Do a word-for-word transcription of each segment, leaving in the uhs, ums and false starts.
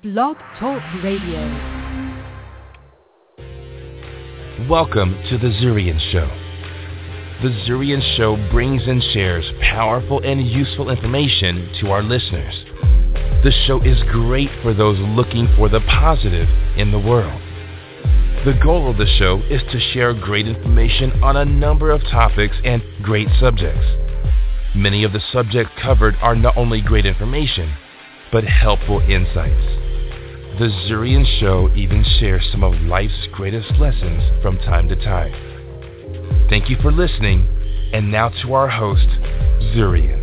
Blog Talk Radio. Welcome to The Zurian Show. The Zurian Show brings and shares powerful and useful information to our listeners. The show is great for those looking for the positive in the world. The goal of the show is to share great information on a number of topics and great subjects. Many of the subjects covered are not only great information, but helpful insights. The Zurian Show even shares some of life's greatest lessons from time to time. Thank you for listening, and now to our host, Zurian.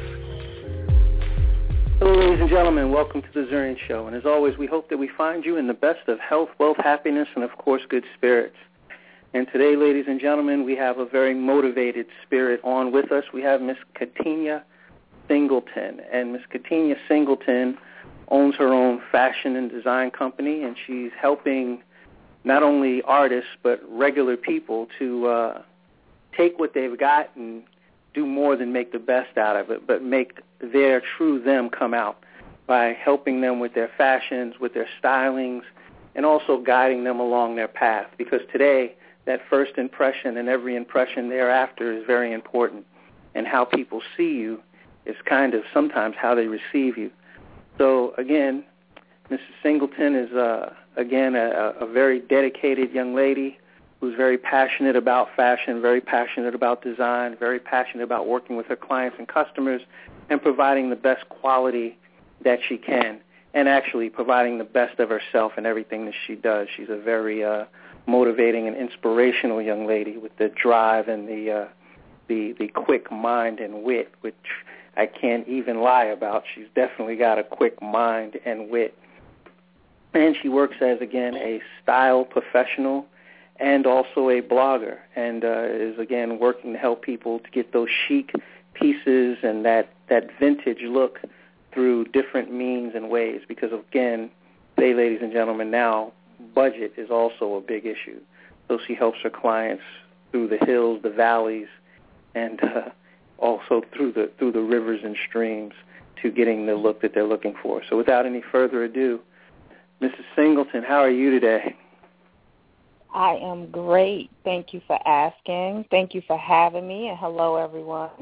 Hello, ladies and gentlemen. Welcome to the Zurian Show. And as always, we hope that we find you in the best of health, wealth, happiness, and, of course, good spirits. And today, ladies and gentlemen, we have a very motivated spirit on with us. We have Miss Katina Singleton. And Miss Katina Singleton owns her own fashion and design company, and she's helping not only artists but regular people to uh, take what they've got and do more than make the best out of it, but make their true them come out by helping them with their fashions, with their stylings, and also guiding them along their path. Because today, that first impression and every impression thereafter is very important, and how people see you is kind of sometimes how they receive you. So, again, Missus Singleton is, uh, again, a, a very dedicated young lady who's very passionate about fashion, very passionate about design, very passionate about working with her clients and customers and providing the best quality that she can, and actually providing the best of herself in everything that she does. She's a very uh, motivating and inspirational young lady with the drive and the, uh, the, the quick mind and wit, which I can't even lie about. She's definitely got a quick mind and wit. And she works as, again, a style professional and also a blogger, and uh, is, again, working to help people to get those chic pieces and that, that vintage look through different means and ways. Because, again, today, ladies and gentlemen, now budget is also a big issue. So she helps her clients through the hills, the valleys, and uh, also through the through the rivers and streams to getting the look that they're looking for. So without any further ado, Missus Singleton, how are you today? I am great. Thank you for asking. Thank you for having me, and hello, everyone.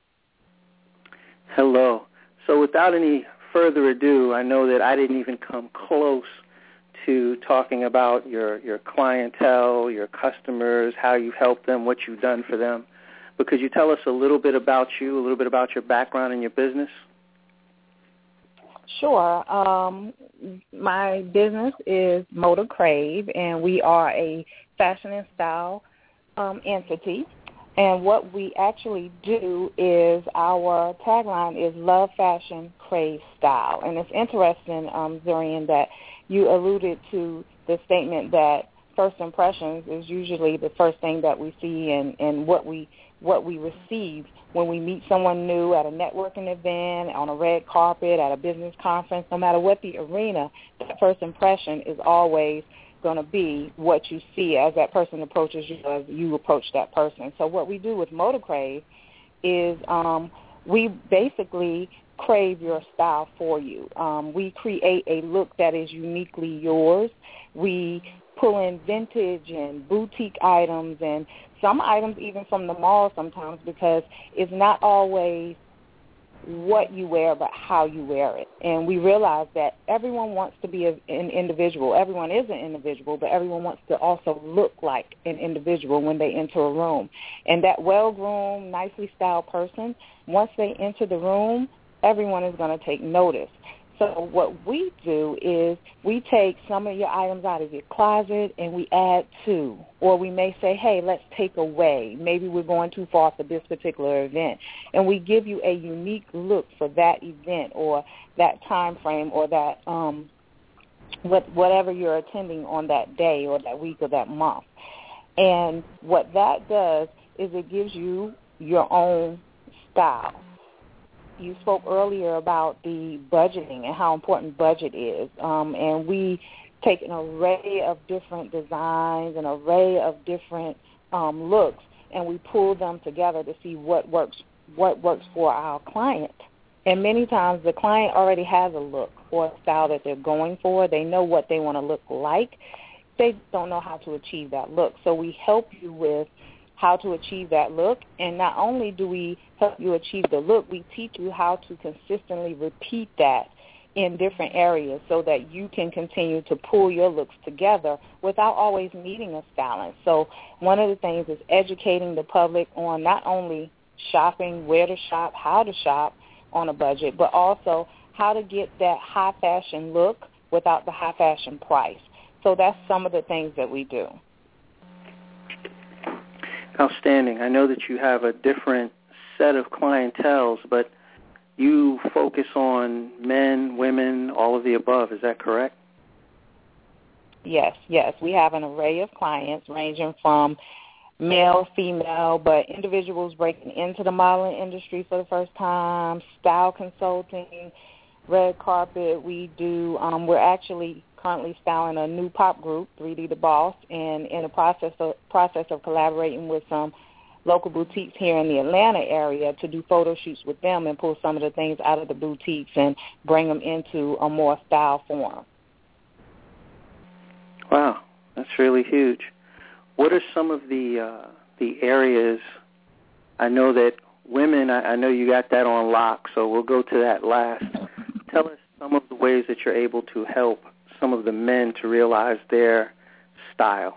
Hello. So without any further ado, I know that I didn't even come close to talking about your, your clientele, your customers, how you've helped them, what you've done for them. But could you tell us a little bit about you, a little bit about your background and your business? Sure. Um, my business is Moda Crave, and we are a fashion and style um, entity. And what we actually do is our tagline is Love Fashion, Crave Style. And it's interesting, um, Zurian, that you alluded to the statement that first impressions is usually the first thing that we see and, and what we what we receive when we meet someone new at a networking event, on a red carpet, at a business conference. No matter what the arena, that first impression is always going to be what you see as that person approaches you, as you approach that person. So what we do with Moda Crave is um, we basically crave your style for you. Um, we create a look that is uniquely yours. We pull in vintage and boutique items and some items even from the mall sometimes, because it's not always what you wear but how you wear it. And we realize that everyone wants to be a, an individual. Everyone is an individual, but everyone wants to also look like an individual when they enter a room. And that well-groomed, nicely styled person, once they enter the room, everyone is going to take notice. So what we do is we take some of your items out of your closet and we add to, or we may say, hey, let's take away. Maybe we're going too far for this particular event. And we give you a unique look for that event or that time frame or that um, what, whatever you're attending on that day or that week or that month. And what that does is it gives you your own style. You spoke earlier about the budgeting and how important budget is, um, and we take an array of different designs, an array of different um, looks, and we pull them together to see what works what works for our client And many times the client already has a look or a style that they're going for. They know what they want to look like. They don't know how to achieve that look. So we help you with how to achieve that look. And not only do we help you achieve the look, we teach you how to consistently repeat that in different areas so that you can continue to pull your looks together without always needing a stylist. So one of the things is educating the public on not only shopping, where to shop, how to shop on a budget, but also how to get that high fashion look without the high fashion price. So that's some of the things that we do. Outstanding. I know that you have a different set of clienteles, but you focus on men, women, all of the above. Is that correct? Yes, yes. We have an array of clients ranging from male, female, but individuals breaking into the modeling industry for the first time, style consulting, red carpet. We do, um, we're actually currently styling a new pop group, three D The Boss, and in the process of, process of collaborating with some local boutiques here in the Atlanta area to do photo shoots with them and pull some of the things out of the boutiques and bring them into a more style form. Wow, that's really huge. What are some of the uh, the areas? I know that women, I, I know you got that on lock, so we'll go to that last. Tell us some of the ways that you're able to help some of the men to realize their style.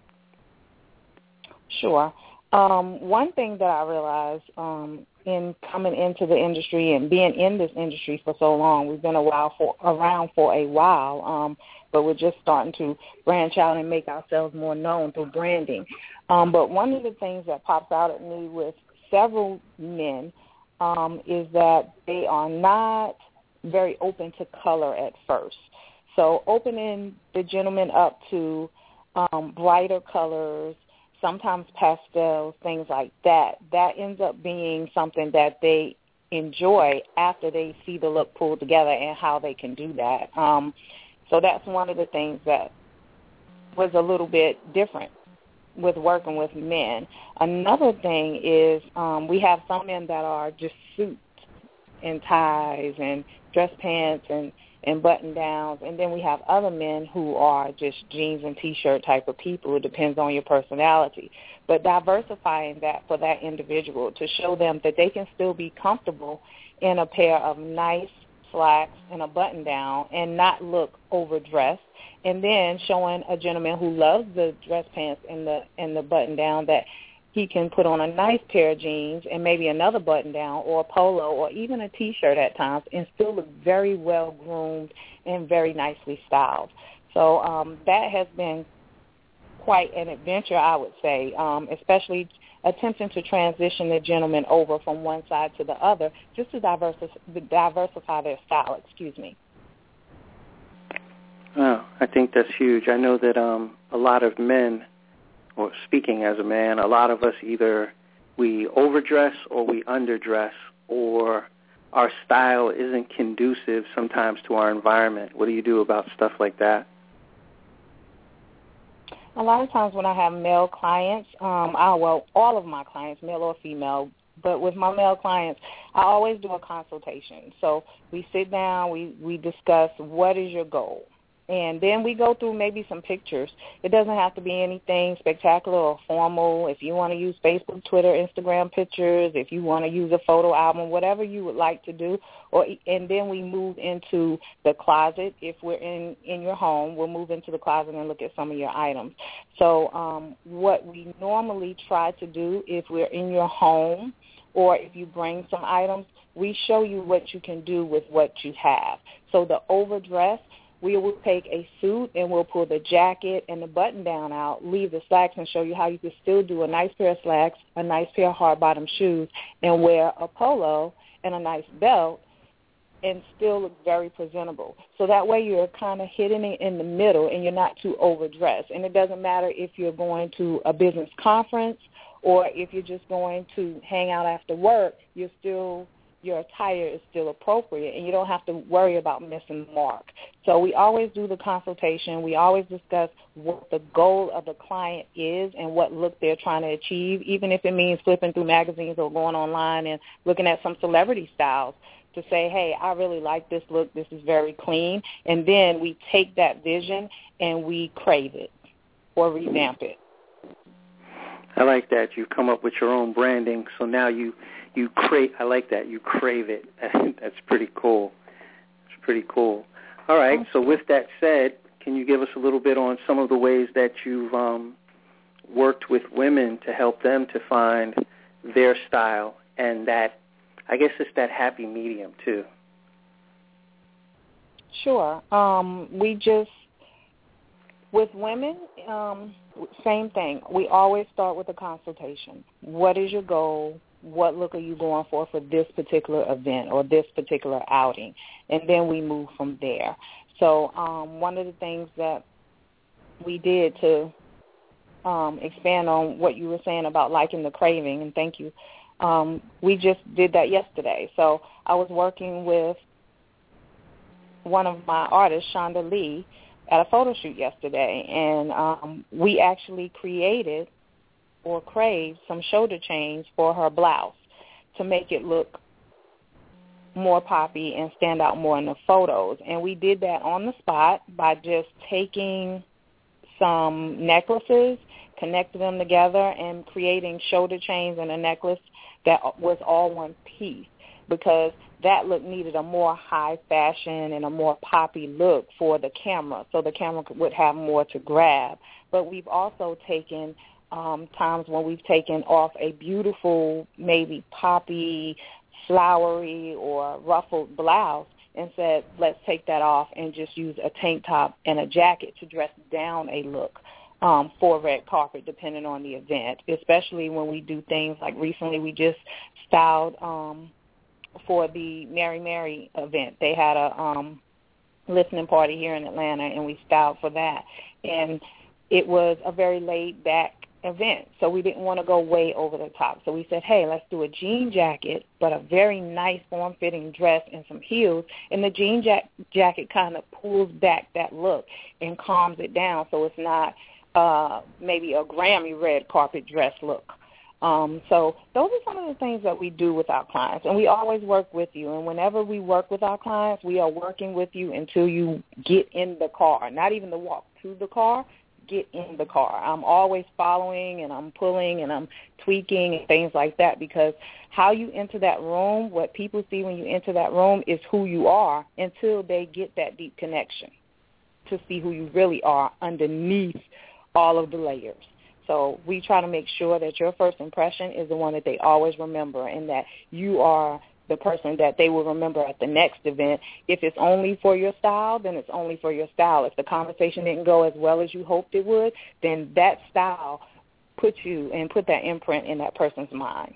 Sure. Um, one thing that I realized um, in coming into the industry and being in this industry for so long, we've been a while for, around for a while, um, but we're just starting to branch out and make ourselves more known through branding. Um, but one of the things that pops out at me with several men um, is that they are not very open to color at first. So opening the gentleman up to um, brighter colors, sometimes pastels, things like that, that ends up being something that they enjoy after they see the look pulled together and how they can do that. Um, so that's one of the things that was a little bit different with working with men. Another thing is um, we have some men that are just suits and ties and dress pants and and button-downs, and then we have other men who are just jeans and T-shirt type of people. It depends on your personality. But diversifying that for that individual to show them that they can still be comfortable in a pair of nice slacks and a button-down and not look overdressed, and then showing a gentleman who loves the dress pants and the and the button-down that he can put on a nice pair of jeans and maybe another button-down or a polo or even a T-shirt at times and still look very well-groomed and very nicely styled. So um, that has been quite an adventure, I would say, um, especially attempting to transition the gentleman over from one side to the other just to diversify, diversify their style, excuse me. Oh, I think that's huge. I know that um, a lot of men, or speaking as a man, a lot of us either we overdress or we underdress, or our style isn't conducive sometimes to our environment. What do you do about stuff like that? A lot of times when I have male clients, um, I, well, all of my clients, male or female, but with my male clients, I always do a consultation. So we sit down, we, we discuss what is your goal. And then we go through maybe some pictures. It doesn't have to be anything spectacular or formal. If you want to use Facebook, Twitter, Instagram pictures, if you want to use a photo album, whatever you would like to do. Or and then we move into the closet. If we're in, in your home, we'll move into the closet and look at some of your items. So um, what we normally try to do if we're in your home or if you bring some items, we show you what you can do with what you have. So the overdress, we will take a suit and we'll pull the jacket and the button-down out, leave the slacks, and show you how you can still do a nice pair of slacks, a nice pair of hard-bottom shoes, and wear a polo and a nice belt and still look very presentable. So that way you're kind of hitting it in the middle and you're not too overdressed. And it doesn't matter if you're going to a business conference or if you're just going to hang out after work, you're still your attire is still appropriate, and you don't have to worry about missing the mark. So we always do the consultation. We always discuss what the goal of the client is and what look they're trying to achieve, even if it means flipping through magazines or going online and looking at some celebrity styles. to say, hey, I really like this look. This is very clean. And then we take that vision and we crave it or revamp it. I like that. You've come up with your own branding, so now you, you crave, I like that, you crave it. That's pretty cool. It's pretty cool. All right, so with that said, can you give us a little bit on some of the ways that you've um, worked with women to help them to find their style and that, I guess it's that happy medium too? Sure. Um, we just, with women, um, same thing. We always start with a consultation. What is your goal? What look are you going for for this particular event or this particular outing? And then we move from there. So um, one of the things that we did to um, expand on what you were saying about liking the craving, and thank you, um, we just did that yesterday. So I was working with one of my artists, Shonda Lee, at a photo shoot yesterday, and um, we actually created or craved some shoulder chains for her blouse to make it look more poppy and stand out more in the photos. And we did that on the spot by just taking some necklaces, connecting them together, and creating shoulder chains and a necklace that was all one piece, because that look needed a more high fashion and a more poppy look for the camera, so the camera would have more to grab. But we've also taken um, times when we've taken off a beautiful, maybe poppy, flowery, or ruffled blouse and said, let's take that off and just use a tank top and a jacket to dress down a look um, for red carpet, depending on the event, especially when we do things like recently we just styled um, for the Mary Mary event. They had a um, listening party here in Atlanta, and we styled for that. And it was a very laid-back event, so we didn't want to go way over the top. So we said, hey, let's do a jean jacket, but a very nice form-fitting dress and some heels, and the jean ja- jacket kind of pulls back that look and calms it down so it's not uh, maybe a Grammy red carpet dress look. Um, so those are some of the things that we do with our clients, and we always work with you. And whenever we work with our clients, we are working with you until you get in the car, not even the walk to the car, get in the car. I'm always following, and I'm pulling, and I'm tweaking and things like that, because how you enter that room, what people see when you enter that room is who you are until they get that deep connection to see who you really are underneath all of the layers. So we try to make sure that your first impression is the one that they always remember, and that you are the person that they will remember at the next event. If it's only for your style, then it's only for your style. If the conversation didn't go as well as you hoped it would, then that style put you and put that imprint in that person's mind.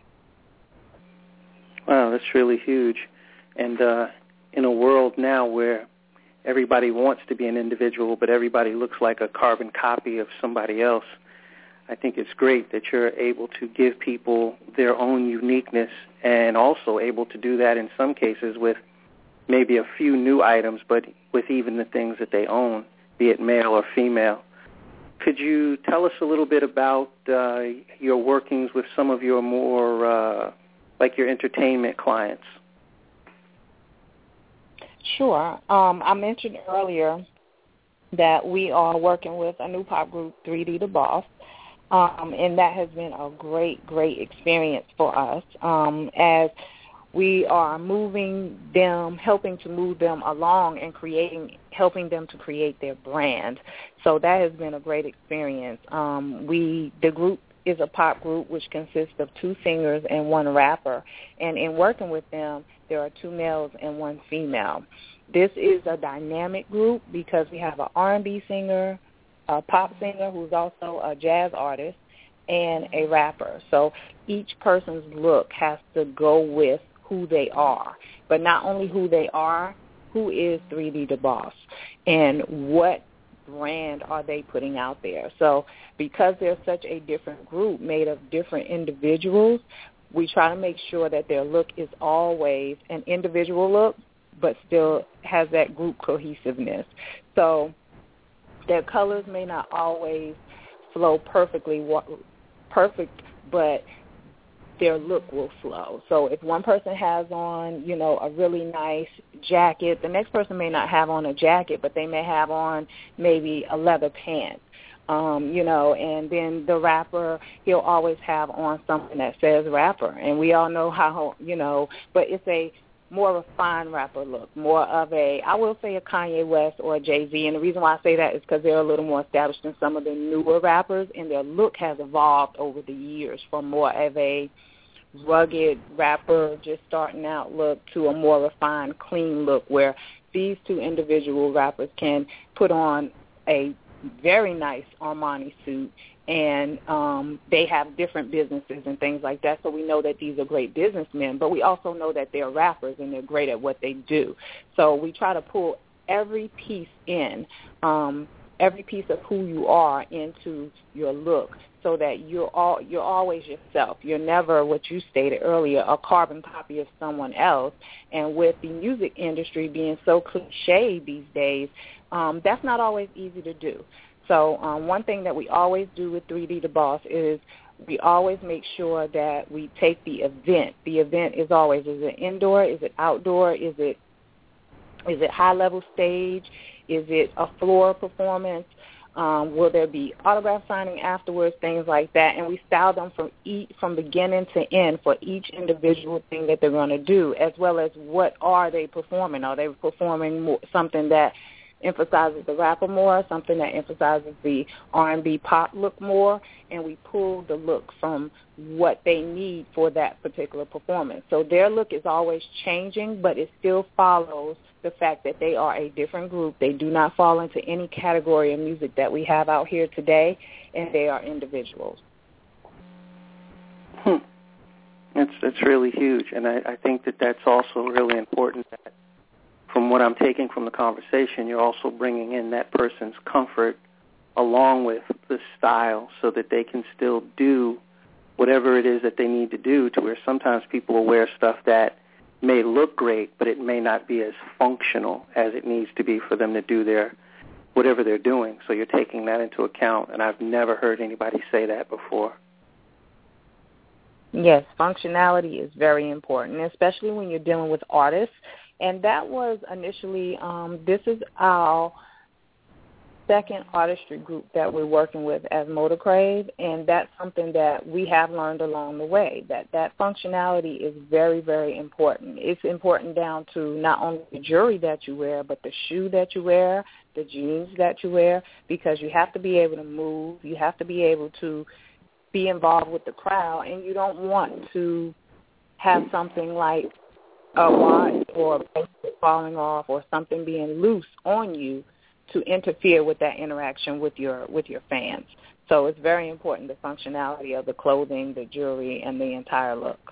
Wow, that's really huge. And uh, in a world now where everybody wants to be an individual, but everybody looks like a carbon copy of somebody else, I think it's great that you're able to give people their own uniqueness, and also able to do that in some cases with maybe a few new items, but with even the things that they own, be it male or female. Could you tell us a little bit about uh, your workings with some of your more, uh, like your entertainment clients? Sure. Um, I mentioned earlier that we are working with a new pop group, three D The Boss. Um, and that has been a great, great experience for us um, as we are moving them, helping to move them along and creating, helping them to create their brand. So that has been a great experience. Um, we, the group is a pop group which consists of two singers and one rapper. And in working with them, there are two males and one female. This is a dynamic group because we have an R and B singer, a pop singer who's also a jazz artist, and a rapper. So each person's look has to go with who they are. But not only who they are, who is three D The Boss, and what brand are they putting out there? So because they're such a different group made of different individuals, we try to make sure that their look is always an individual look, but still has that group cohesiveness. So their colors may not always flow perfectly perfect, but their look will flow. So if one person has on, you know, a really nice jacket, the next person may not have on a jacket, but they may have on maybe a leather pant. Um, you know, and then the rapper, he'll always have on something that says rapper. And we all know how, you know, but it's a more refined rapper look, more of a, I will say a Kanye West or a Jay-Z. And the reason why I say that is because they're a little more established than some of the newer rappers, and their look has evolved over the years from more of a rugged rapper just starting out look to a more refined, clean look, where these two individual rappers can put on a very nice Armani suit, and um, they have different businesses and things like that. So we know that these are great businessmen, but we also know that they're rappers and they're great at what they do. So we try to pull every piece in, um, every piece of who you are into your look, so that you're all you're always yourself. You're never, what you stated earlier, a carbon copy of someone else. And with the music industry being so cliche these days, um, that's not always easy to do. So um, one thing that we always do with three D The Boss is we always make sure that we take the event. The event is always, is it indoor? Is it outdoor? Is it is it high-level stage? Is it a floor performance? Um, will there be autograph signing afterwards, things like that? And we style them from each, from beginning to end for each individual thing that they're going to do, as well as what are they performing. Are they performing more, something that emphasizes the rapper more, something that emphasizes the R and B pop look more, and we pull the look from what they need for that particular performance. So their look is always changing, but it still follows the fact that they are a different group. They do not fall into any category of music that we have out here today, and they are individuals. Hmm. That's, that's really huge, and I, I think that that's also really important that from what I'm taking from the conversation, you're also bringing in that person's comfort along with the style so that they can still do whatever it is that they need to do, to where sometimes people will wear stuff that may look great, but it may not be as functional as it needs to be for them to do their whatever they're doing. So you're taking that into account, and I've never heard anybody say that before. Yes, functionality is very important, especially when you're dealing with artists. And that was initially, um, this is our second artistry group that we're working with as Motor Crave, and that's something that we have learned along the way, that that functionality is very, very important. It's important down to not only the jewelry that you wear, but the shoe that you wear, the jeans that you wear, because you have to be able to move, you have to be able to be involved with the crowd, and you don't want to have something like a watch or a bracelet falling off or something being loose on you to interfere with that interaction with your with your fans. So it's very important, the functionality of the clothing, the jewelry, and the entire look.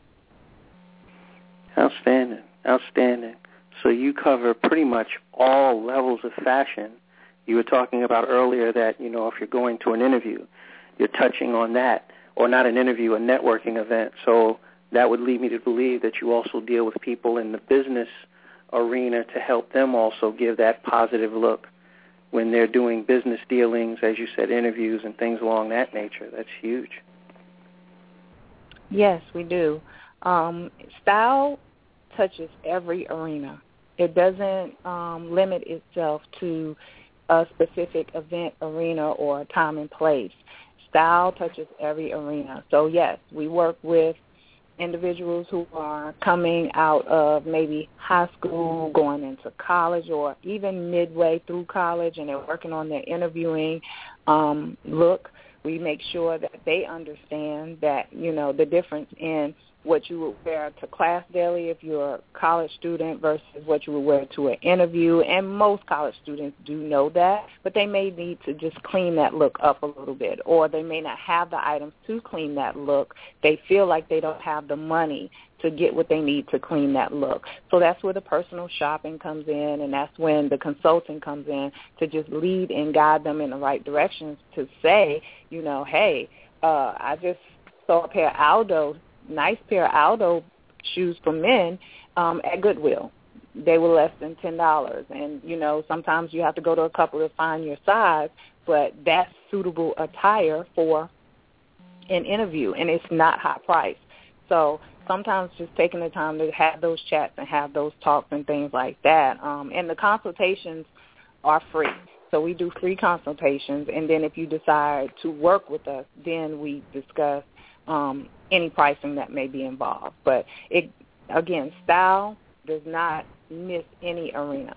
Outstanding, outstanding. So you cover pretty much all levels of fashion. You were talking about earlier that, you know, if you're going to an interview, you're touching on that, or not an interview, a networking event. So that would lead me to believe that you also deal with people in the business arena to help them also give that positive look when they're doing business dealings, as you said, interviews and things along that nature. That's huge. Yes, we do. Um, style touches every arena. It doesn't um, limit itself to a specific event, arena, or time and place. Style touches every arena. So, yes, we work with individuals who are coming out of maybe high school, going into college, or even midway through college, and they're working on their interviewing um, look. We make sure that they understand that, you know, the difference in what you would wear to class daily if you're a college student versus what you would wear to an interview. And most college students do know that, but they may need to just clean that look up a little bit, or they may not have the items to clean that look. They feel like they don't have the money to get what they need to clean that look. So that's where the personal shopping comes in, and that's when the consulting comes in to just lead and guide them in the right directions to say, you know, hey, uh, I just saw a pair of Aldo nice pair of Aldo shoes for men um, at Goodwill. They were less than ten dollars. And, you know, sometimes you have to go to a couple to find your size, but that's suitable attire for an interview, and it's not high price. So sometimes just taking the time to have those chats and have those talks and things like that. Um, and the consultations are free. So we do free consultations, and then if you decide to work with us, then we discuss um, any pricing that may be involved. But, it, again, style does not miss any arena.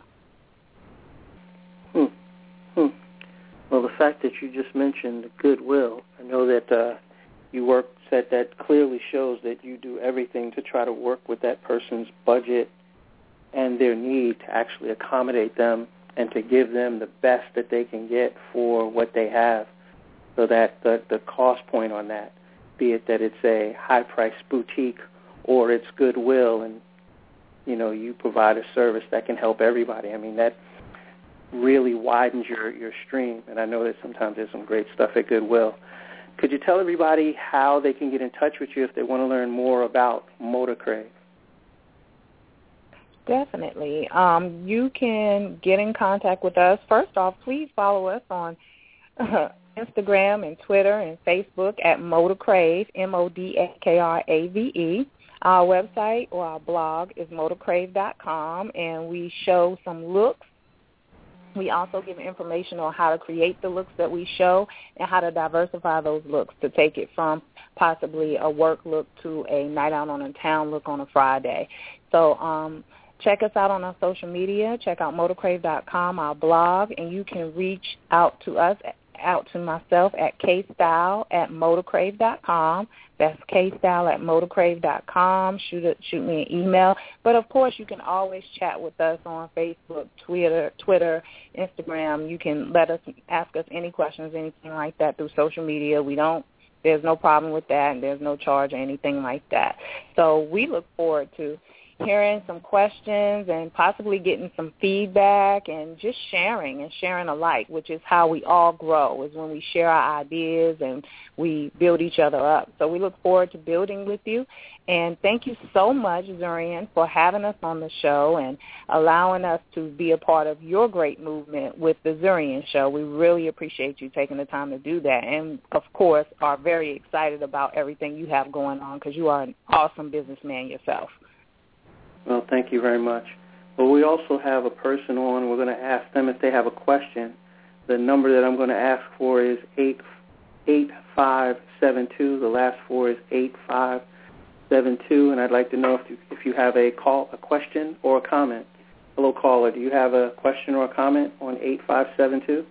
Hmm. Hmm. Well, the fact that you just mentioned goodwill, I know that uh, you work said that clearly shows that you do everything to try to work with that person's budget and their need to actually accommodate them and to give them the best that they can get for what they have, so that the, the cost point on that, be it that it's a high-priced boutique or it's goodwill, and, you know, you provide a service that can help everybody. I mean, that really widens your, your stream, and I know that sometimes there's some great stuff at Goodwill. Could you tell everybody how they can get in touch with you if they want to learn more about Motor Crave? Definitely. Um, you can get in contact with us. First off, please follow us on uh, Instagram and Twitter and Facebook at Motor Crave, M O D A K R A V E. Our website or our blog is motor crave dot com, and we show some looks. We also give information on how to create the looks that we show and how to diversify those looks to take it from possibly a work look to a night out on a town look on a Friday. So um, check us out on our social media. Check out motor crave dot com, our blog, and you can reach out to us, out to myself at K-Style at motor crave dot com. That's K-Style at motor crave dot com. Shoot, a, shoot me an email. But, of course, you can always chat with us on Facebook, Twitter, Twitter, Instagram. You can let us ask us any questions, anything like that through social media. We don't, there's no problem with that, and there's no charge or anything like that. So we look forward to hearing some questions and possibly getting some feedback and just sharing and sharing alike, which is how we all grow, is when we share our ideas and we build each other up. So we look forward to building with you. And thank you so much, Zurian, for having us on the show and allowing us to be a part of your great movement with the Zurian Show. We really appreciate you taking the time to do that, and, of course, are very excited about everything you have going on because you are an awesome businessman yourself. Well, thank you very much. Well, we also have a person on. We're going to ask them if they have a question. The number that I'm going to ask for is eight eight five seven two. The last four is eight five seven two, and I'd like to know if you, if you have a call, a question or a comment. Hello, caller. Do you have a question or a comment on eight five seven two?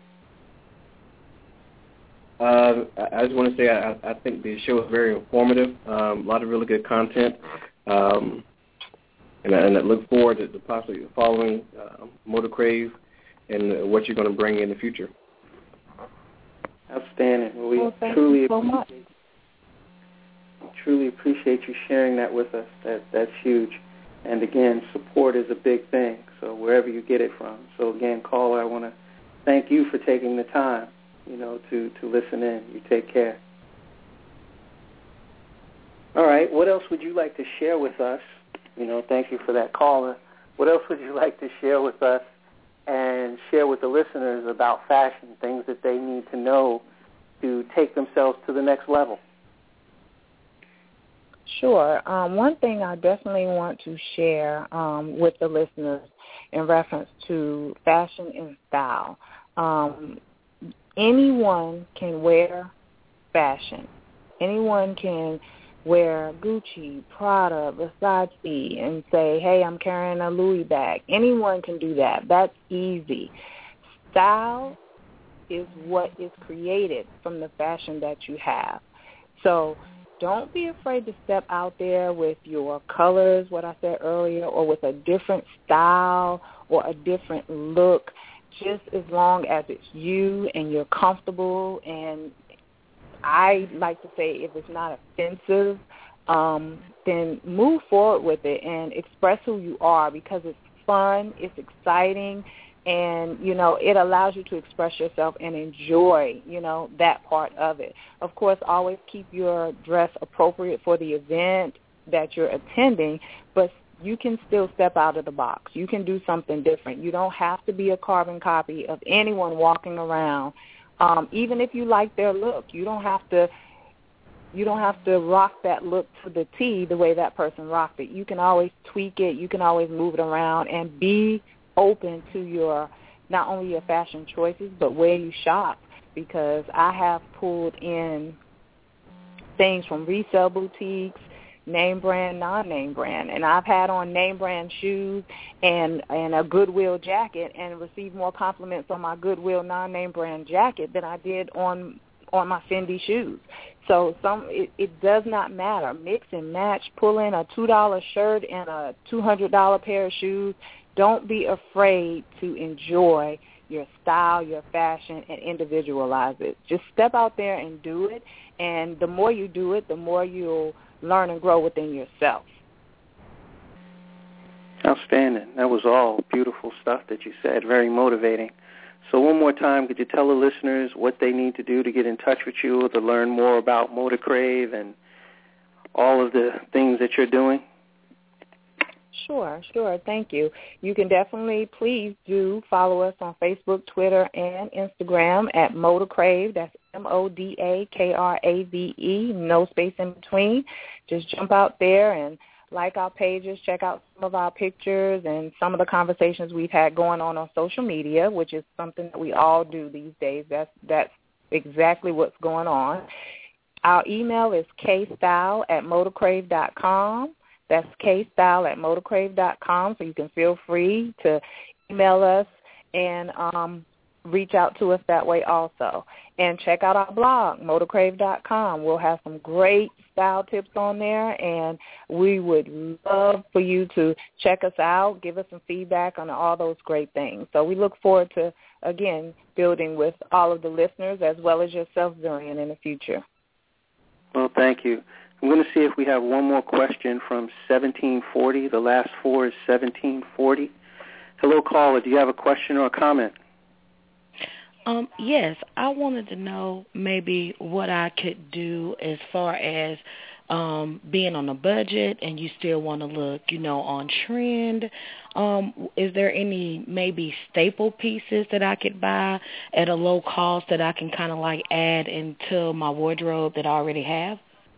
Uh, I just want to say I, I think the show is very informative. Um, a lot of really good content. Um, And I, and I look forward to, to possibly following uh, Motor Crave and what you're going to bring in the future. Outstanding. Well, we well, thank truly you so much. truly appreciate you sharing that with us. That that's huge. And again, support is a big thing. So wherever you get it from. So again, caller, I want to thank you for taking the time, you know, to to listen in. You take care. All right. What else would you like to share with us? You know, thank you for that caller. What else would you like to share with us and share with the listeners about fashion, things that they need to know to take themselves to the next level? Sure. Um, one thing I definitely want to share um, with the listeners in reference to fashion and style. Um, anyone can wear fashion. Anyone can wear Gucci, Prada, Versace, and say, hey, I'm carrying a Louis bag. Anyone can do that. That's easy. Style is what is created from the fashion that you have. So don't be afraid to step out there with your colors, what I said earlier, or with a different style or a different look, just as long as it's you and you're comfortable. And I like to say if it's not offensive, um, then move forward with it and express who you are, because it's fun, it's exciting, and, you know, it allows you to express yourself and enjoy, you know, that part of it. Of course, always keep your dress appropriate for the event that you're attending, but you can still step out of the box. You can do something different. You don't have to be a carbon copy of anyone walking around. Um, even if you like their look, you don't have to You don't have to rock that look to the T the way that person rocked it. You can always tweak it. You can always move it around and be open to your, not only your fashion choices, but where you shop, because I have pulled in things from resale boutiques, name brand, non-name brand, and I've had on name brand shoes and and a Goodwill jacket and received more compliments on my Goodwill non-name brand jacket than I did on on my Fendi shoes. So some it, it does not matter. Mix and match. Pull in a two dollar shirt and a two hundred dollars pair of shoes. Don't be afraid to enjoy your style, your fashion, and individualize it. Just step out there and do it, and the more you do it, the more you'll learn and grow within yourself. Outstanding. That was all beautiful stuff that you said, very motivating. So one more time, could you tell the listeners what they need to do to get in touch with you or to learn more about Motor Crave and all of the things that you're doing? Sure, sure. Thank you. You can definitely, please do follow us on Facebook, Twitter, and Instagram at Motor Crave. That's M O D A K R A V E, no space in between. Just jump out there and like our pages, check out some of our pictures and some of the conversations we've had going on on social media, which is something that we all do these days. That's, that's exactly what's going on. Our email is kstyle at motorcrave dot com. That's kstyle at motorcrave dot com, so you can feel free to email us and um, reach out to us that way also. And check out our blog, motorcrave dot com. We'll have some great style tips on there, and we would love for you to check us out, give us some feedback on all those great things. So we look forward to, again, building with all of the listeners as well as yourself, Zurian, in the future. Well, thank you. I'm going to see if we have one more question from seventeen forty. The last four is seventeen forty. Hello, caller. Do you have a question or a comment? Um, yes, I wanted to know maybe what I could do as far as um, being on a budget and you still want to look, you know, on trend. Um, is there any maybe staple pieces that I could buy at a low cost that I can kind of like add into my wardrobe that I already have?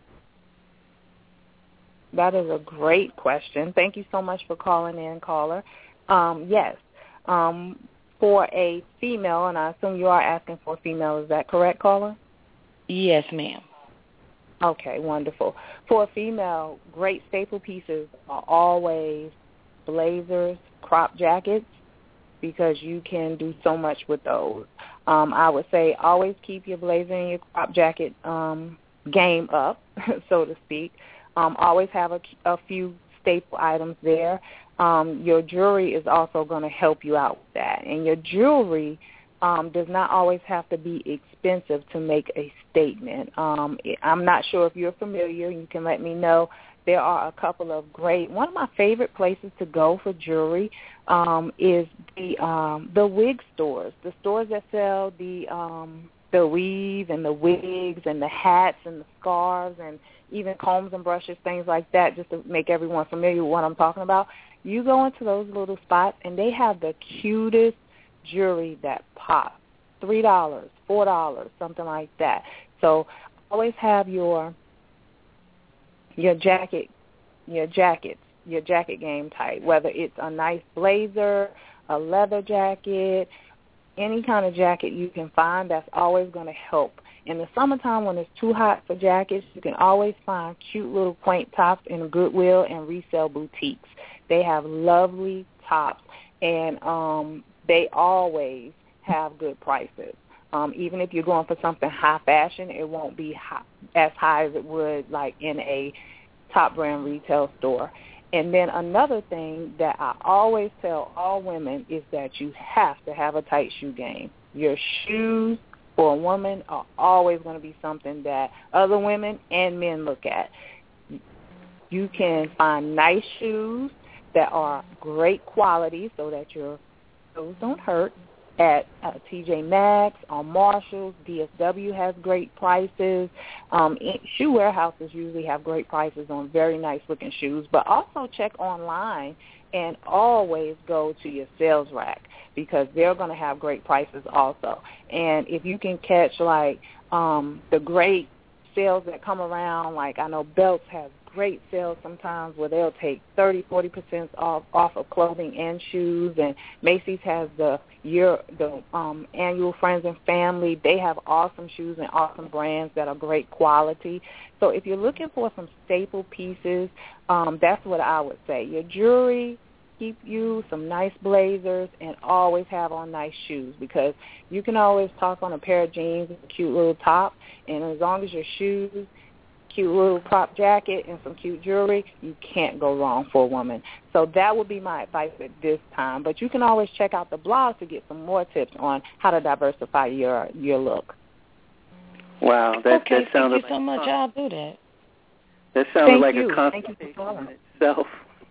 That is a great question. Thank you so much for calling in, caller. Um, yes. Um, for a female, and I assume you are asking for a female, is that correct, caller? Yes, ma'am. Okay, wonderful. For a female, great staple pieces are always blazers, crop jackets, because you can do so much with those. Um, I would say always keep your blazer and your crop jacket um, game up, so to speak. Um, always have a, a few staple items there. Um, your jewelry is also going to help you out with that. And your jewelry um, does not always have to be expensive to make a statement. Um, I'm not sure if you're familiar. You can let me know. There are a couple of great, one of my favorite places to go for jewelry um, is the um, the wig stores, the stores that sell the um, the weave and the wigs and the hats and the scarves and even combs and brushes, things like that, just to make everyone familiar with what I'm talking about. You go into those little spots, and they have the cutest jewelry that pops, three dollars, four dollars, something like that. So always have your your jacket, your jackets, your jacket game tight, whether it's a nice blazer, a leather jacket, any kind of jacket you can find, that's always going to help. In the summertime when it's too hot for jackets, you can always find cute little quaint tops in Goodwill and resale boutiques. They have lovely tops, and um, they always have good prices. Um, even if you're going for something high fashion, it won't be high, as high as it would like in a top brand retail store. And then another thing that I always tell all women is that you have to have a tight shoe game. Your shoes for a woman are always going to be something that other women and men look at. You can find nice shoes that are great quality so that your toes don't hurt at uh, T J Maxx or Marshalls. D S W has great prices. Um, shoe warehouses usually have great prices on very nice-looking shoes, but also check online and always go to your sales rack because they're going to have great prices also. And if you can catch, like, um, the great sales that come around. Like I know Belts has great sales sometimes where they'll take thirty, forty percent off off of clothing and shoes. And Macy's has the year the um, annual Friends and Family. They have awesome shoes and awesome brands that are great quality. So if you're looking for some staple pieces, um, that's what I would say. Your jewelry, keep you some nice blazers, and always have on nice shoes, because you can always toss on a pair of jeans and a cute little top, and as long as your shoes, cute little crop jacket, and some cute jewelry, you can't go wrong for a woman. So that would be my advice at this time. But you can always check out the blog to get some more tips on how to diversify your your look. Wow, that, okay, that sounded thank you so much. I'll do that. That sounded thank like you. a consultation in itself.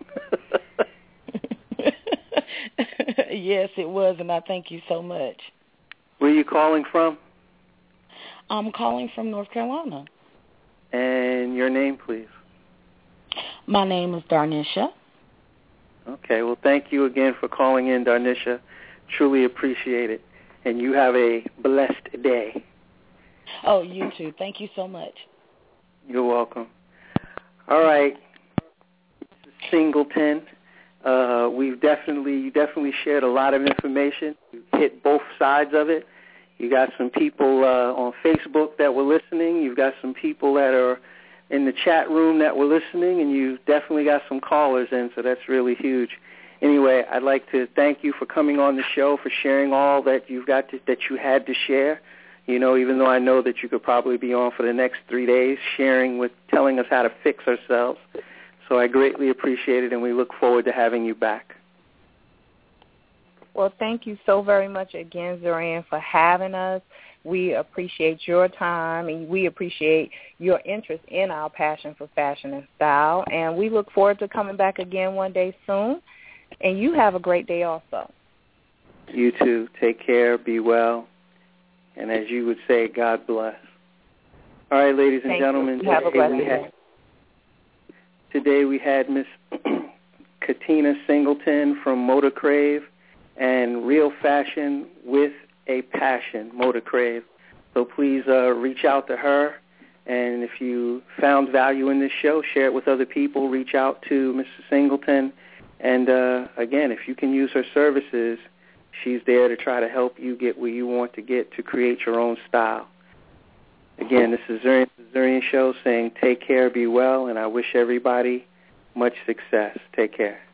Yes, it was, and I thank you so much. Where are you calling from? I'm calling from North Carolina. And your name, please? My name is Darnisha. Okay, well, thank you again for calling in, Darnisha. Truly appreciate it. And you have a blessed day. Oh, you too. Thank you so much. You're welcome. All right. Singleton. Uh, we've definitely, you definitely shared a lot of information. You hit both sides of it. You got some people uh, on Facebook that were listening. You've got some people that are in the chat room that were listening, and you've definitely got some callers in, so that's really huge. Anyway, I'd like to thank you for coming on the show, for sharing all that you've got to, that you had to share. You know, even though I know that you could probably be on for the next three days sharing with, telling us how to fix ourselves. So I greatly appreciate it, and we look forward to having you back. Well, thank you so very much again, Zurian, for having us. We appreciate your time, and we appreciate your interest in our passion for fashion and style. And we look forward to coming back again one day soon. And you have a great day also. You too. Take care. Be well. And as you would say, God bless. All right, ladies and Thank gentlemen. You. Have a blessed day. Had, today we had Miss Katina Singleton from Motor Crave and Real Fashion with a Passion, Motor Crave. So please uh, reach out to her. And if you found value in this show, share it with other people. Reach out to Missus Singleton. And, uh, again, if you can use her services, she's there to try to help you get where you want to get to create your own style. Again, this is Zurian, the Zurian Show saying take care, be well, and I wish everybody much success. Take care.